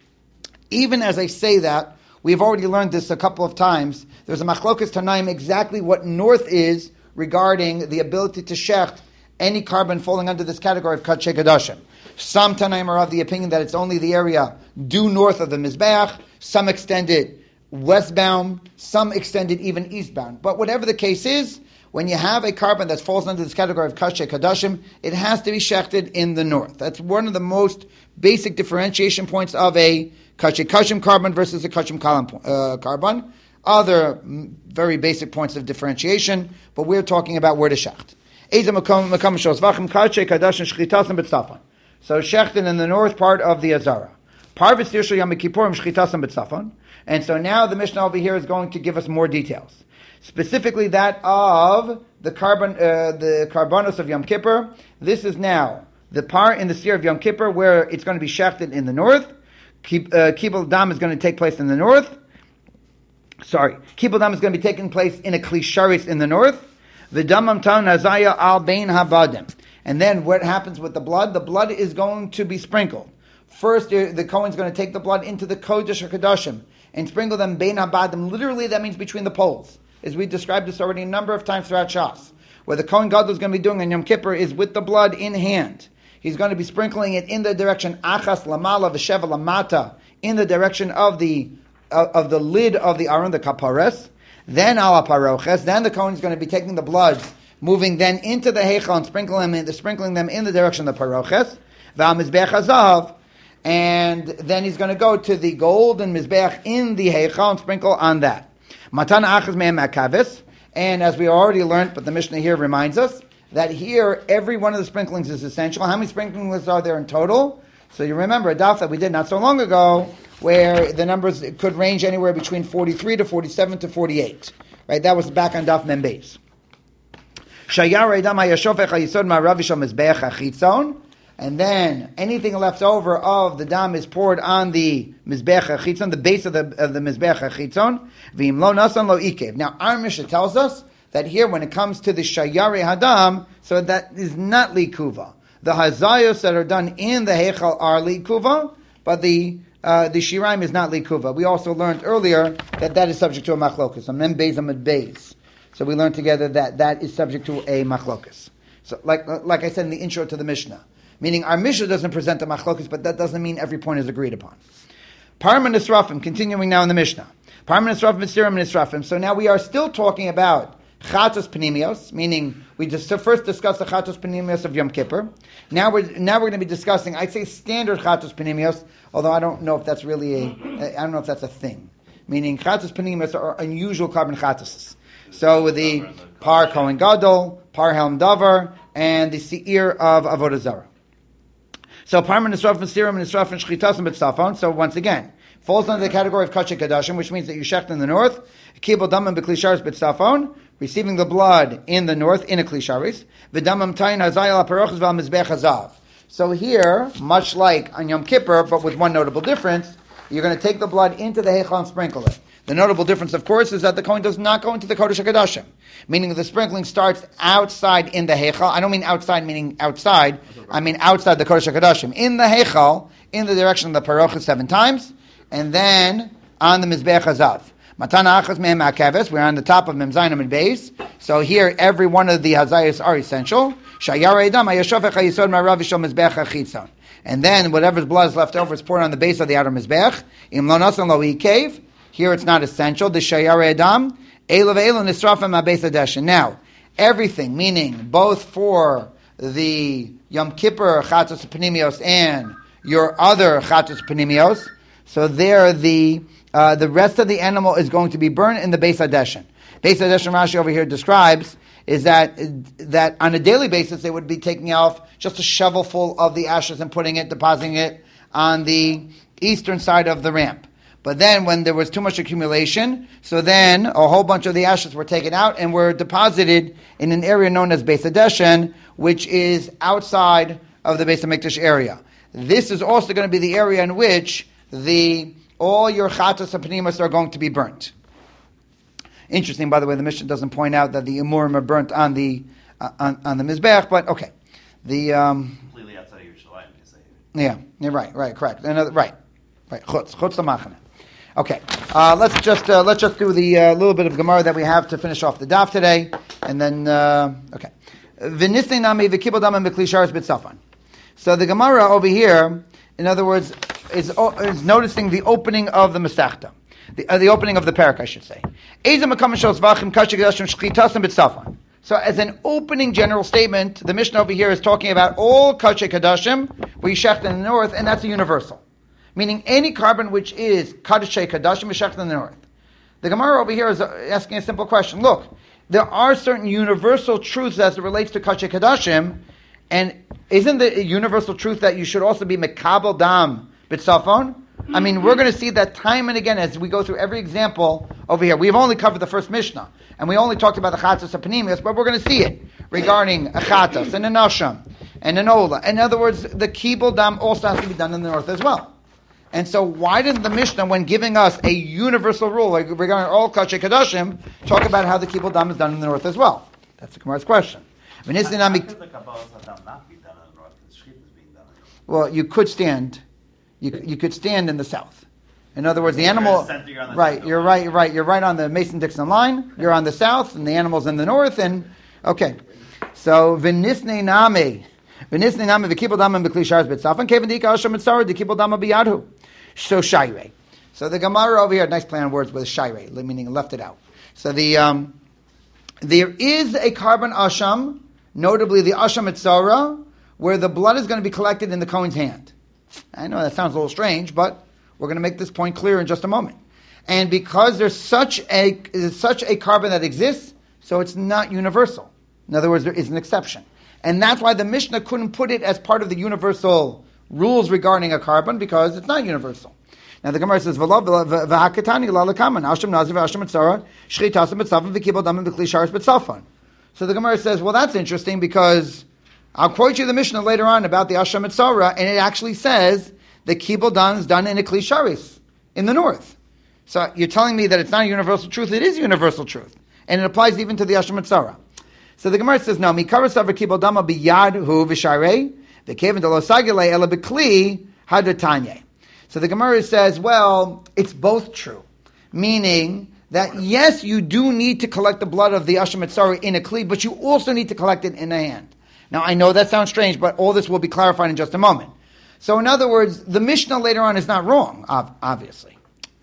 Even as I say that, we've already learned this a couple of times. There's a machlokas Tanaim exactly what north is regarding the ability to shecht any carbon falling under this category of Kachei Kadashim. Some Tanaim are of the opinion that it's only the area due north of the Mizbeach. Some extend it westbound. Some extend it even eastbound. But whatever the case is, when you have a carbon that falls under this category of Kachei Kadashim, it has to be shechted in the north. That's one of the most basic differentiation points of a Kachei Kachim carbon versus a Kachim Kalim carbon. Other very basic points of differentiation, but we're talking about where to shecht. So shechted in the north part of the Azara. And so now the Mishnah over here is going to give us more details. Specifically that of the karbanos of Yom Kippur. This is now the part in the sphere of Yom Kippur where it's going to be shechted in the north. Kibbul Dam is going to take place in the north. Kibbul Dam is going to be taking place in a Kli Sharis in the north. V'damam tan nazaya al bein habadim. And then what happens with the blood? The blood is going to be sprinkled. First, the Kohen's going to take the blood into the Kodesh HaKadoshim and sprinkle them bein habadim. Literally, that means between the poles. As we described this already a number of times throughout Shas. Where the Kohen Gadol is going to be doing on Yom Kippur is with the blood in hand. He's going to be sprinkling it in the direction Achas Lamala V'Sheva Lamata, in the direction of the of the lid of the aron, the kapares, then al paroches, then the Kohen is going to be taking the blood, moving then into the heichal and sprinkling them in the direction of the paroches, v'amizbech hazav, and then he's going to go to the golden mizbech in the heichal and sprinkle on that. Matan achaz me'em akavis, and as we already learned, but the Mishnah here reminds us that here every one of the sprinklings is essential. How many sprinklings are there in total? So you remember a daf that we did not so long ago, where the numbers could range anywhere between 43 to 47 to 48. Right? That was back on daf Mem Beis. And then anything left over of the dam is poured on the mizbech hachitzon, the base of the mizbech hachitzon. V'im lo nasan lo ikev. Now our Mishnah tells us that here, when it comes to the shayare hadam, so that is not likuva. The hazayos that are done in the heichal are likuva, but the shiraim is not likuva. We also learned earlier that is subject to a machlokas. Mem beis amid beis. So we learned together that is subject to a machlokas. So like I said in the intro to the Mishnah, meaning our Mishnah doesn't present a machlokas, but that doesn't mean every point is agreed upon. Parman Nisrafim, continuing now in the Mishnah. Parman Nisrafim, Siram Nisrafim. So now we are still talking about Chatos Panimios, meaning we just first discussed the Chatos Panimios of Yom Kippur. Now we're going to be discussing, I'd say, standard Chatos Panimios, although I don't know if that's really a thing. Meaning Chatos Panimios are unusual carbon Chatos. So with the Par Kohen Gadol, Par Helm Davar, and the Seir of Avodah Zarah. So Parman Nisrafim, Siram Nisrafim, Shchitas and B'tzafon. So once again, falls under the category of Kachek Kadashim, which means that you shecht in the north, Kibel Damam B'Klisharis B'tzafon, receiving the blood in the north in a Klisharis, V'damam Tayin Hazayel HaParoches V'Amizbech Hazav. So here, much like on Yom Kippur, but with one notable difference, you're going to take the blood into the Heichal and sprinkle it. The notable difference, of course, is that the Kohen does not go into the Kodesh HaKadoshim, meaning the sprinkling starts outside in the Heichal. I don't mean outside meaning outside, I mean outside the Kodesh HaKadoshim. In the Heichal, in the direction of the Parochah 7 times, and then on the Mizbech Hazav. Matana achas mehem akaves. We're on the top of Mem Zayin Amid Beis. So here, every one of the hazayas are essential. Shayar edam hayashofech hayisod ma'arav yishol mizbech hachitzon. And then whatever's blood is left over is poured on the base of the outer mizbech. Im lo nasan lo ikev. Here it's not essential. The shayar edam elav elo nisrafim ha'beis hadeshin. Now, everything, meaning both for the Yom Kippur chatos panimios and your other chatos panimios. So there the rest of the animal is going to be burned in the Beis Hadeshin. Beis Hadeshin Rashi over here describes is that on a daily basis they would be taking off just a shovelful of the ashes and depositing it on the eastern side of the ramp. But then when there was too much accumulation, so then a whole bunch of the ashes were taken out and were deposited in an area known as Beis Hadeshin, which is outside of the Beis HaMikdash area. This is also going to be the area in which all your chatos and panimas are going to be burnt. Interesting, by the way, the Mishnah doesn't point out that the imurim are burnt on the mizbech, but okay. Completely outside of Yerushalayim. Yeah, right, correct. Right. Chutz l'machane. Okay, let's just do the little bit of Gemara that we have to finish off the daf today, and then okay. V'nisnei nami v'kibel damim b'klisharis b'tzafan. So the Gemara over here, in other words, is noticing the opening of the Masechta, the opening of the parak, I should say. So as an opening general statement, the Mishnah over here is talking about all Kachei Kadashim, where you shecht in the north, and that's a universal. Meaning any carbon which is Kachei Kadashim is shecht in the north. The Gemara over here is asking a simple question. Look, there are certain universal truths as it relates to Kachei Kadashim, and isn't the universal truth that you should also be Mekabel Dam B'tzafon? I mean, we're going to see that time and again as we go through every example over here. We've only covered the first Mishnah, and we only talked about the Chatos and Panimius, but we're going to see it regarding a Chatos and an Asham and an Ola. In other words, the Kibul Dam also has to be done in the north as well. And so why didn't the Mishnah, when giving us a universal rule regarding all Kachei Kadashim, talk about how the Kibul Dam is done in the north as well? That's the Gemara's question. How could the Kabbalah Hadam not be done in the north? The Shechit is being done in the north. Well, you could stand. You could stand in the south. In other words, the animal. Right, you're right. You're right on the Mason-Dixon line. You're on the south, and the animal's in the north. And okay, so v'nisnei nami v'kibul damim b'kli sharis b'tzafan kevin dika asham mitzara d'kibul damim b'yadhu. So shayrei. So the Gemara over here, nice play on words with shayrei, meaning left it out. So there is a carbon asham, notably the asham etzara, where the blood is going to be collected in the Kohen's hand. I know that sounds a little strange, but we're going to make this point clear in just a moment. And because there's such a carbon that exists, so it's not universal. In other words, there is an exception. And that's why the Mishnah couldn't put it as part of the universal rules regarding a carbon, because it's not universal. Now the Gemara says, so the Gemara says, well, that's interesting, because I'll quote you the Mishnah later on about the Asham Etzara, and it actually says the Kibul Dan is done in a Kli Sharis, in the north. So you're telling me that it's not a universal truth? It is a universal truth. And it applies even to the Asham Etzara. So the Gemara says, no, Mikara Savar Kibul Dama biyad hu v'sharei, v'keven de lo sagile ela b'kli hadatanye. So the Gemara says, well, it's both true. Meaning that yes, you do need to collect the blood of the Asham Etzara in a Kli, but you also need to collect it in a hand. Now I know that sounds strange, but all this will be clarified in just a moment. So in other words, the Mishnah later on is not wrong, obviously.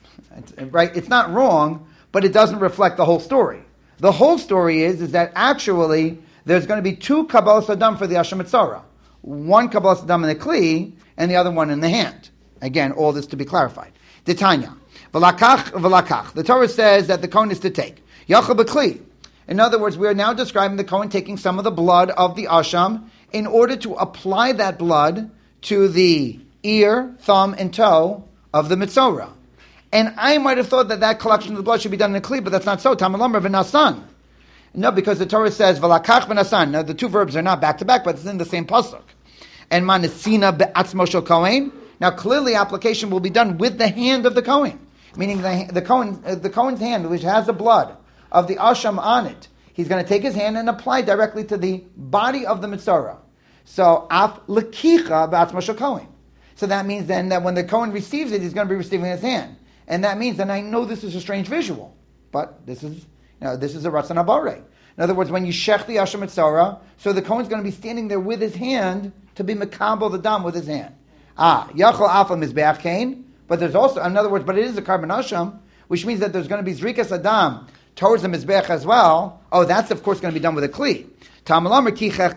Right? It's not wrong, but it doesn't reflect the whole story. The whole story is that actually there's going to be two Kabbalas Adam for the Asham Etzara. One Kabbalas Adam in the Kli, and the other one in the hand. Again, all this to be clarified. The Tanya. V'lakach. The Torah says that the Kohen is to take. Yachal b'Kli. In other words, we are now describing the Kohen taking some of the blood of the Asham in order to apply that blood to the ear, thumb, and toe of the Mitzorah. And I might have thought that collection of the blood should be done in a Kli, but that's not so. Tamalamar v'nasan. No, because the Torah says v'lakach v'nasan. Now the two verbs are not back to back, but it's in the same pasuk. And manesina be'atzmo shel Kohen. Now clearly application will be done with the hand of the Kohen. Meaning the Kohen's hand, which has the blood of the Asham on it. He's going to take his hand and apply directly to the body of the Mitzorah. So, af lekicha b'atzmo shel Kohen. So that means then that when the Kohen receives it, he's going to be receiving his hand. And that means, and I know this is a strange visual, but this is a Ratzon Haborei. In other words, when you shech the Asham Etzara, so the Kohen's going to be standing there with his hand to be mekabel the dam with his hand. Yachol afal mizbeach kain, but there's also, in other words, but it is a carbon Asham, which means that there's going to be zrikas adam towards the mizbeach as well. Oh, that's of course going to be done with a kli. Tamalamer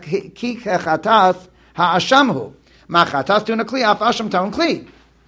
kichechatas ha'ashamhu. Machatas tun a kli, af asham taun kli.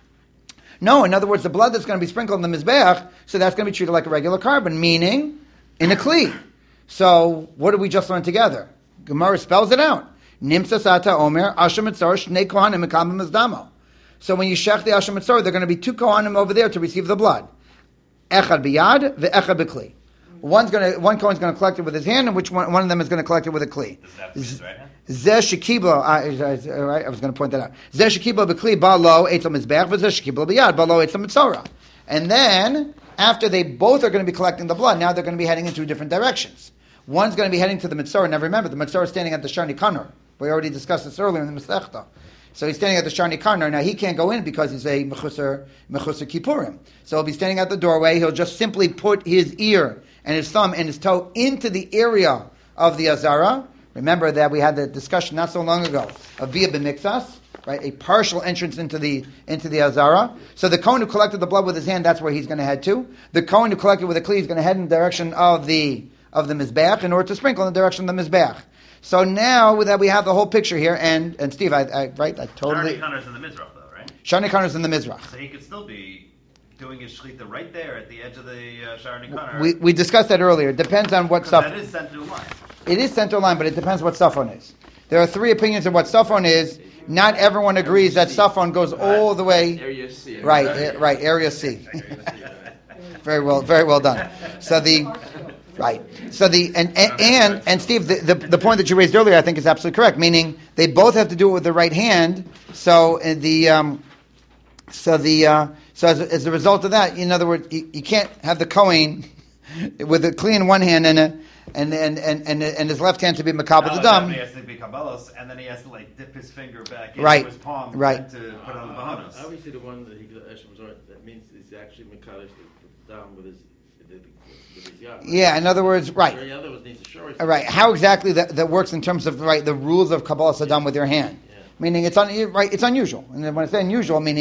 No, in other words, the blood that's going to be sprinkled in the mizbeach, so that's going to be treated like a regular carbon, meaning in a kli. So, what did we just learn together? Gemara spells it out. Nimsa sata omer asham etzor shnei kohanim mekabim mizdamo. So when you shech the asham etzor, there are going to be two kohanim over there to receive the blood. Echad biyad ve'echad b'kli. One Kohen's going to collect it with his hand, and one of them is going to collect it with a kli. Does that have to be his right hand? Zeh shekiblo. Right, I was going to point that out. Zeh shekiblo b'kli balo etzel mizbeach, v'zeh shekiblo biyad balo etzel mitzorah. And then after they both are going to be collecting the blood, now they're going to be heading in two different directions. One's going to be heading to the mitzorah. Now remember, the mitzorah is standing at the Sharni Kanor. We already discussed this earlier in the Masechta. So he's standing at the Sharni Kanor. Now he can't go in because he's a mechusar kippurim. So he'll be standing at the doorway. He'll just simply put his ear and his thumb and his toe into the area of the Azara. Remember that we had the discussion not so long ago of via b'mikzas, right? A partial entrance into the Azara. So the Kohen who collected the blood with his hand, that's where he's going to head to. The Kohen who collected with a kli is going to head in the direction of the mizbeach in order to sprinkle in the direction of the mizbeach. So now that we have the whole picture here, and Steve, I totally. Sharni Kanar's in the Mizrach, though, right? Sharni Kanar's in the Mizrach. So he could still be doing his shechita right there at the edge of the Sharni Kanar. We discussed that earlier. It depends on what stuff. That is central line. It is central line, but it depends what Safon is. There are three opinions of what Safon is. Not everyone agrees that Safon goes all the way. Area C. Right, Area C. Very well done. So and Steve, the point that you raised earlier, I think, is absolutely correct. Meaning they both have to do it with the right hand. So as a result of that, in other words, you can't have the Kohen with the kli in one hand and his left hand to be makabel the dam. He has to be kabbalos, and then he has to dip his finger back into his palm to put on the bahanos. Obviously, the one that he got that means he's actually makadosh the dam with his yad. Yeah, in other words, right. The other was needs to show right. How exactly that works in terms of the rules of kabbalah sadam with your hand? Yeah. Meaning it's unusual, and when I say unusual, meaning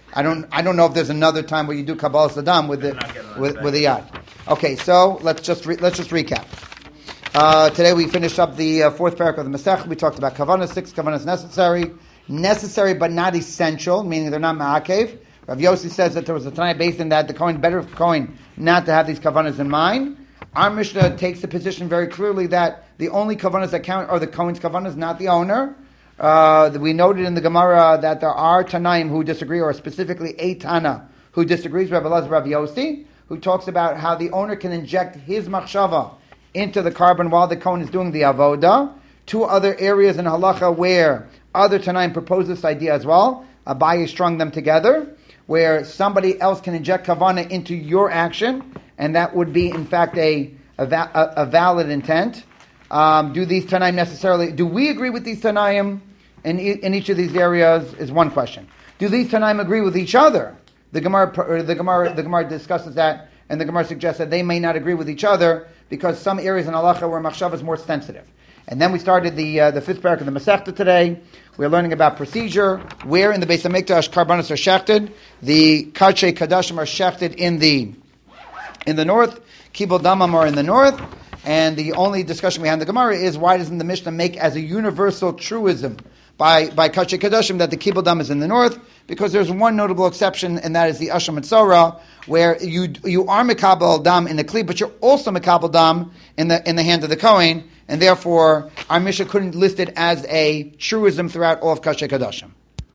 I don't know if there's another time where you do Kabbalah Saddam with the yad. Okay, so let's just recap. Today we finished up the fourth parak of the Masech. We talked about Kavanah, 6 Kavanahs necessary but not essential, meaning they're not ma'akev. Rav Yossi says that there was a Tanai based in that the Kohen, better for Kohen not to have these Kavanahs in mind. Our Mishnah takes the position very clearly that the only Kavanahs that count are the Kohen's Kavanahs, not the owner. We noted in the Gemara that there are Tanaim who disagree, or specifically a Tana who disagrees, Rav Elazar, Rav Yossi, who talks about how the owner can inject his machshava into the carbon while the Kohen is doing the avoda. 2 other areas in halacha where other Tanaim propose this idea as well. Abaye strung them together, where somebody else can inject kavanah into your action, and that would be in fact a valid intent. Do these Tanaim necessarily? Do we agree with these Tanaim in each of these areas? Is one question. Do these Tanaim agree with each other? The Gemara discusses that, and the Gemara suggests that they may not agree with each other because some areas in halacha where machshava is more sensitive. And then we started the 5th parak of the Masechta today. We're learning about procedure, where in the Beis HaMikdash karbanos are shechted. The Karchei Kadashim are shechted in the north. Kibul Damam are in the north. And the only discussion we have in the Gemara is why doesn't the Mishnah make as a universal truism by Karchei Kadashim that the Kibul Dam is in the north? Because there's one notable exception, and that is the Asham Mitzorah, where you are Mekabel Dam in the Kli, but you're also Mekabel Dam in the hand of the Kohen, and therefore our Mishnah couldn't list it as a truism throughout all of Karchei Kadashim.